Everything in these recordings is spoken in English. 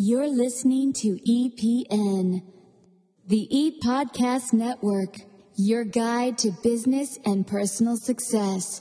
You're listening to EPN, the Eat Podcast Network, your guide to business and personal success.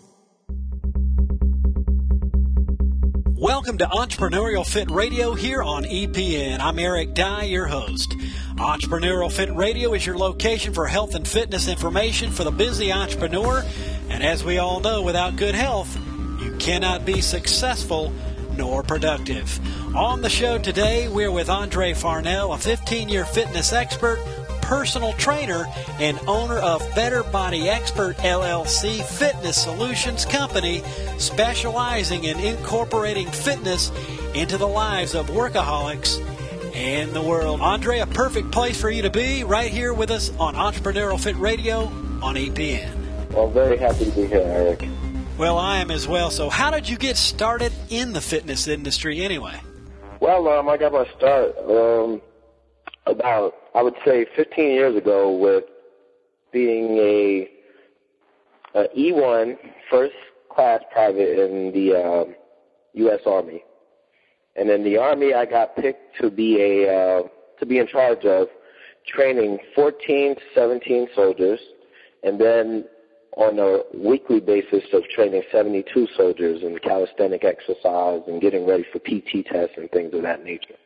Welcome to Entrepreneurial Fit Radio here on EPN. I'm Eric Dye, your host. Entrepreneurial Fit Radio is your location for health and fitness information for the busy entrepreneur. And as we all know, without good health, you cannot be successful nor productive. On the show today, we're with Andre Farnell, a 15-year fitness expert, personal trainer, and owner of Better Body Expert LLC Fitness Solutions Company, specializing in incorporating fitness into the lives of workaholics and the world. Andre, a perfect place for you to be, right here with us on Entrepreneurial Fit Radio on EPN. Well, very happy to be here, Eric. Well, I am as well. So how did you get started in the fitness industry anyway? Well, I got my start about, I would say, 15 years ago with being a E1 first class private in the U.S. Army. And in the Army, I got picked to be in charge of training 14 to 17 soldiers, and then on a weekly basis of training 72 soldiers in calisthenic exercise and getting ready for PT tests and things of that nature.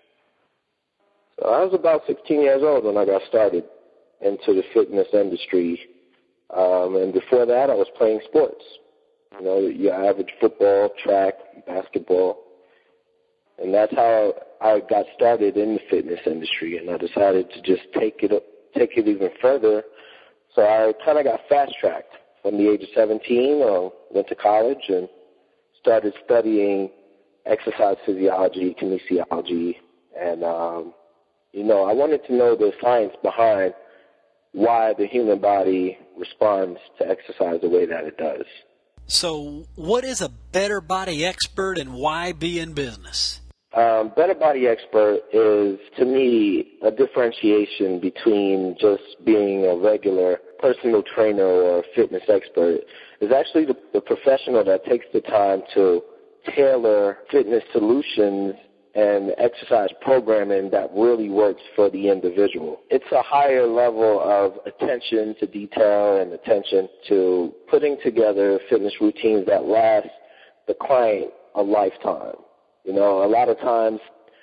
So I was about 16 years old when I got started into the fitness industry. And before that, I was playing sports. You know, your average football, track, basketball. And that's how I got started in the fitness industry. And I decided to just take it even further. So I kind of got fast-tracked. From the age of 17, I went to college and started studying exercise physiology, kinesiology, and, I wanted to know the science behind why the human body responds to exercise the way that it does. So what is a Better Body Expert and why be in business? Better Body Expert is, to me, a differentiation between just being a regular personal trainer or fitness expert. Is actually the professional that takes the time to tailor fitness solutions and exercise programming that really works for the individual. It's a higher level of attention to detail and attention to putting together fitness routines that last the client a lifetime. You know, a lot of times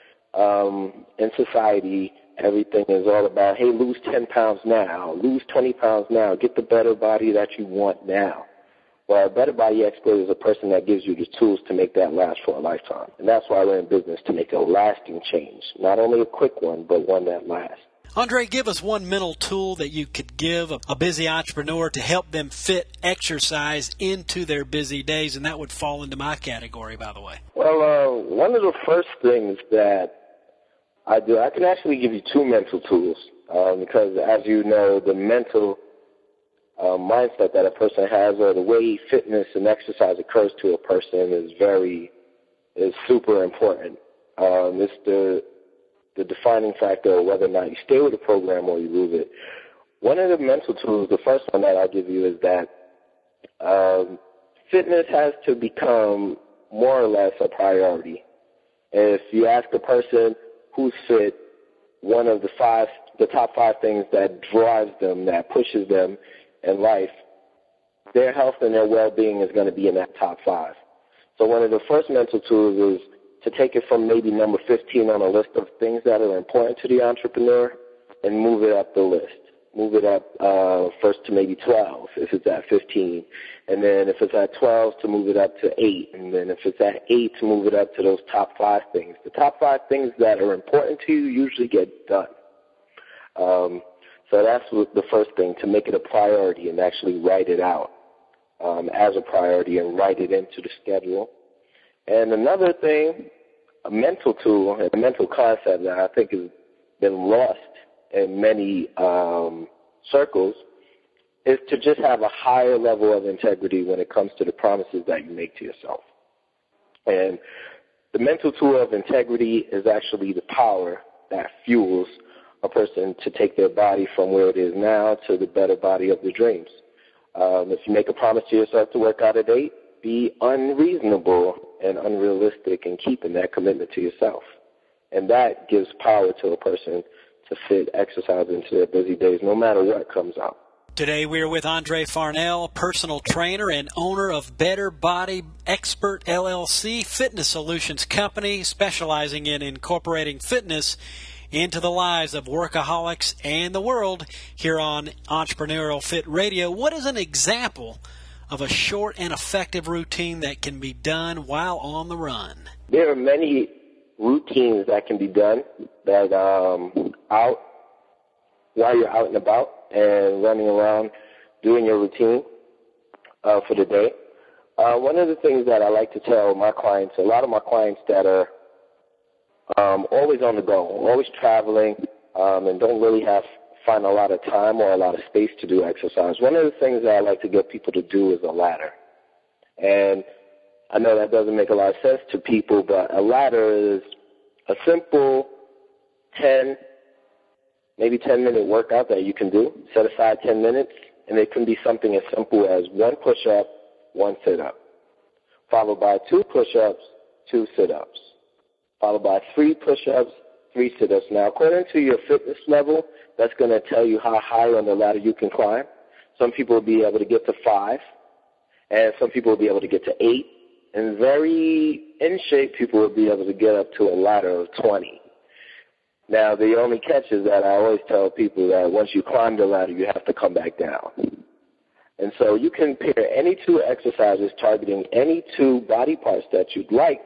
in society, everything is all about, hey, lose 10 pounds now, lose 20 pounds now, get the better body that you want now. Well, a Better Body Expert is a person that gives you the tools to make that last for a lifetime. And that's why we're in business, to make a lasting change. Not only a quick one, but one that lasts. Andre, give us one mental tool that you could give a busy entrepreneur to help them fit exercise into their busy days, and that would fall into my category, by the way. Well, one of the first things that I do, I can actually give you two mental tools, because as you know, the mental mindset that a person has, or the way fitness and exercise occurs to a person, is super important. It's the defining factor of whether or not you stay with the program or you lose it. One of the mental tools, the first one that I'll give you, is that fitness has to become more or less a priority. If you ask a person who's fit, one of the top five things that drives them, that pushes them in life, their health and their well-being is going to be in that top five. So one of the first mental tools is to take it from maybe number 15 on a list of things that are important to the entrepreneur and move it up the list. Move it up first to maybe 12 if it's at 15. And then if it's at 12, to move it up to 8. And then if it's at 8, to move it up to those top 5 things. The top 5 things that are important to you usually get done. So that's the first thing, to make it a priority and actually write it out as a priority and write it into the schedule. And another thing, a mental tool, a mental concept that I think has been lost in many circles, is to just have a higher level of integrity when it comes to the promises that you make to yourself. And the mental tool of integrity is actually the power that fuels a person to take their body from where it is now to the better body of their dreams. If you make a promise to yourself to work out at 8, be unreasonable and unrealistic in keeping that commitment to yourself. And that gives power to a person to fit exercise into their busy days, no matter what comes out. Today we are with Andre Farnell, personal trainer and owner of Better Body Expert LLC, fitness solutions company specializing in incorporating fitness into the lives of workaholics and the world here on Entrepreneurial Fit Radio. What is an example of a short and effective routine that can be done while on the run? There are many routines that can be done that while you're out and about and running around doing your routine for the day. One of the things that I like to tell my clients, a lot of my clients that are always on the go, always traveling, and don't really find a lot of time or a lot of space to do exercise, one of the things that I like to get people to do is a ladder. And I know that doesn't make a lot of sense to people, but a ladder is a simple 10-minute workout that you can do. Set aside 10 minutes, and it can be something as simple as 1 push-up, 1 sit-up, followed by 2 push-ups, 2 sit-ups, followed by 3 push-ups, 3 sit-ups. Now, according to your fitness level, that's going to tell you how high on the ladder you can climb. Some people will be able to get to 5, and some people will be able to get to 8, and very in-shape people will be able to get up to a ladder of 20. Now, the only catch is that I always tell people that once you climb the ladder, you have to come back down. And so you can pair any 2 exercises targeting any 2 body parts that you'd like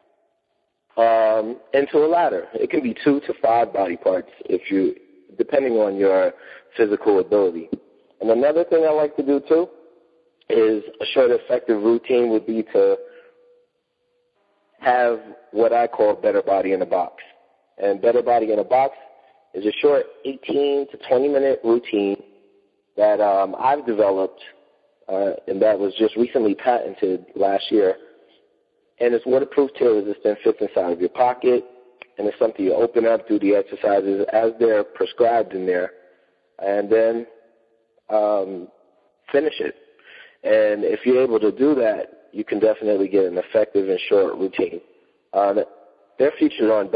into a ladder. It can be 2 to 5 body parts depending on your physical ability. And another thing I like to do, too, is a short, effective routine would be to have what I call Better Body in a Box. And Better Body in a Box is a short 18 to 20-minute routine that I've developed, and that was just recently patented last year. And it's waterproof, tear-resistant, fits inside of your pocket, and it's something you open up, do the exercises as they're prescribed in there, and then finish it. And if you're able to do that, you can definitely get an effective and short routine. They're featured on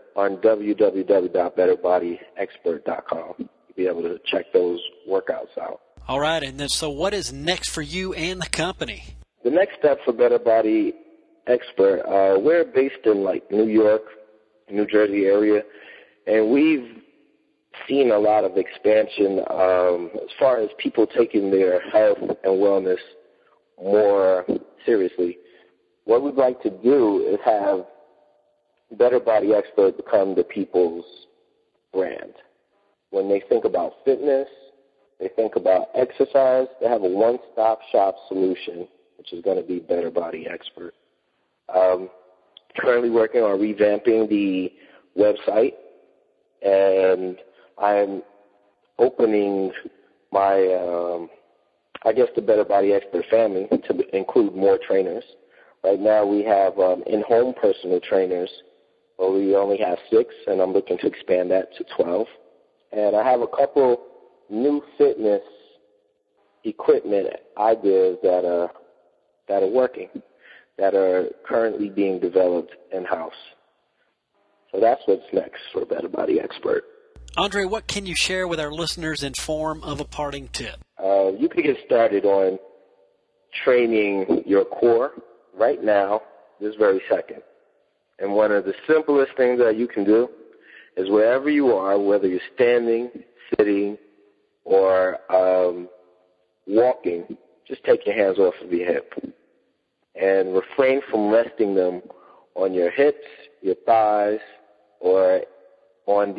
www.betterbodyexpert.com. You'll be able to check those workouts out. All right, and then so what is next for you and the company? The next step for Better Body Expert, we're based in New York, New Jersey area, and we've seen a lot of expansion as far as people taking their health and wellness more seriously. What we'd like to do is have Better Body Expert become the people's brand. When they think about fitness, they think about exercise, they have a one-stop shop solution, which is going to be Better Body Expert. Currently working on revamping the website, and I'm opening my, the Better Body Expert family to include more trainers. Right now we have in-home personal trainers, but we only have 6, and I'm looking to expand that to 12. And I have a couple new fitness equipment ideas that are working, that are currently being developed in-house. So that's what's next for Better Body Expert. Andre, what can you share with our listeners in form of a parting tip? You can get started on training your core right now, this very second. And one of the simplest things that you can do is wherever you are, whether you're standing, sitting, or walking, just take your hands off of your hip and refrain from resting them on your hips, your thighs, or on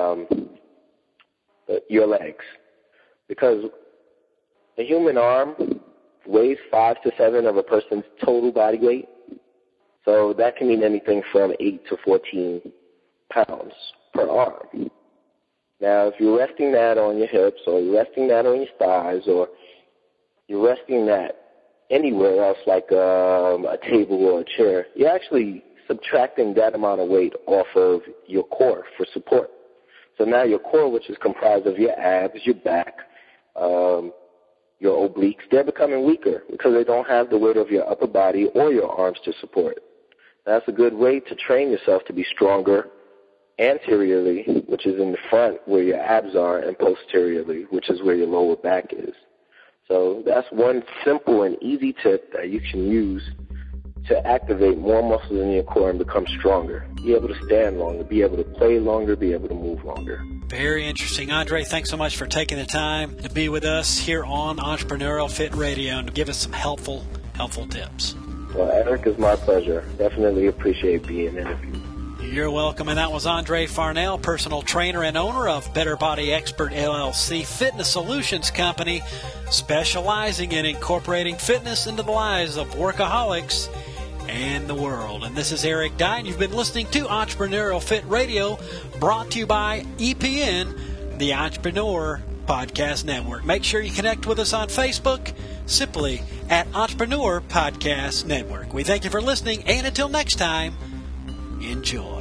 your legs. Because the human arm weighs 5 to 7 of a person's total body weight. So that can mean anything from 8 to 14 pounds per arm. Now, if you're resting that on your hips, or you're resting that on your thighs, or you're resting that anywhere else like a table or a chair, you're actually subtracting that amount of weight off of your core for support. So now your core, which is comprised of your abs, your back, your obliques, they're becoming weaker because they don't have the weight of your upper body or your arms to support. That's a good way to train yourself to be stronger anteriorly, which is in the front where your abs are, and posteriorly, which is where your lower back is. So that's one simple and easy tip that you can use to activate more muscles in your core and become stronger. Be able to stand longer, be able to play longer, be able to move longer. Very interesting. Andre, thanks so much for taking the time to be with us here on Entrepreneurial Fit Radio and to give us some helpful tips. Well, Eric, it's my pleasure. Definitely appreciate being interviewed. You're welcome. And that was Andre Farnell, personal trainer and owner of Better Body Expert LLC Fitness Solutions Company, specializing in incorporating fitness into the lives of workaholics and the world. And this is Eric Dye, and you've been listening to Entrepreneurial Fit Radio, brought to you by EPN, the Entrepreneur Podcast Network. Make sure you connect with us on Facebook, simply at Entrepreneur Podcast Network. We thank you for listening, and until next time, enjoy.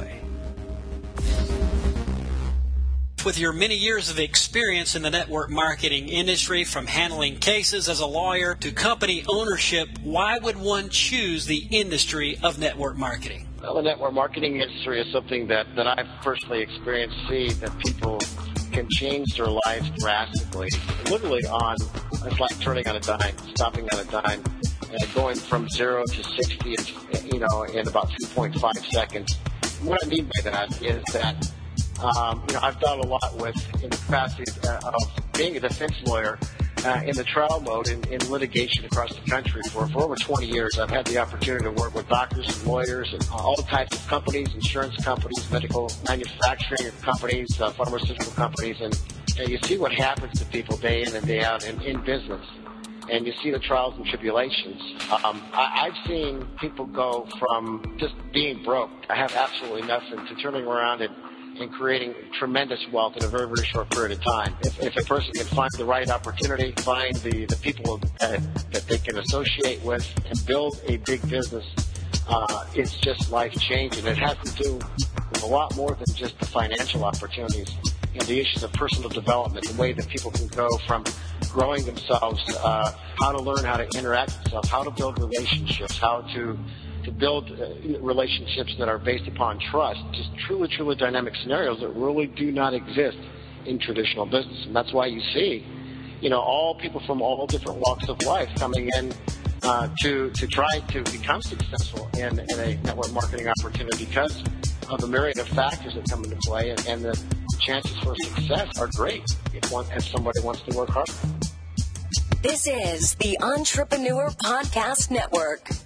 With your many years of experience in the network marketing industry, from handling cases as a lawyer to company ownership, why would one choose the industry of network marketing? Well, the network marketing industry is something that I've personally experienced, see that people can change their lives drastically, literally it's like turning on a dime, stopping on a dime, and going from 0 to 60, in about 2.5 seconds. What I mean by that is that I've done a lot in the capacity of being a defense lawyer in the trial mode in litigation across the country. For over 20 years, I've had the opportunity to work with doctors and lawyers and all types of companies, insurance companies, medical manufacturing companies, pharmaceutical companies, and you see what happens to people day in and day out in business. And you see the trials and tribulations. I've seen people go from just being broke, I have absolutely nothing, to turning around and creating tremendous wealth in a very, very short period of time. If a person can find the right opportunity, find the people that they can associate with, and build a big business, it's just life-changing. It has to do with a lot more than just the financial opportunities and the issues of personal development, the way that people can go from growing themselves, how to learn how to interact with themselves, how to build relationships, how to build relationships that are based upon trust, just truly, truly dynamic scenarios that really do not exist in traditional business. And that's why you see, all people from all different walks of life coming in to try to become successful in a network marketing opportunity, because of the myriad of factors that come into play, and the chances for success are great if somebody wants to work hard. This is the Entrepreneur Podcast Network.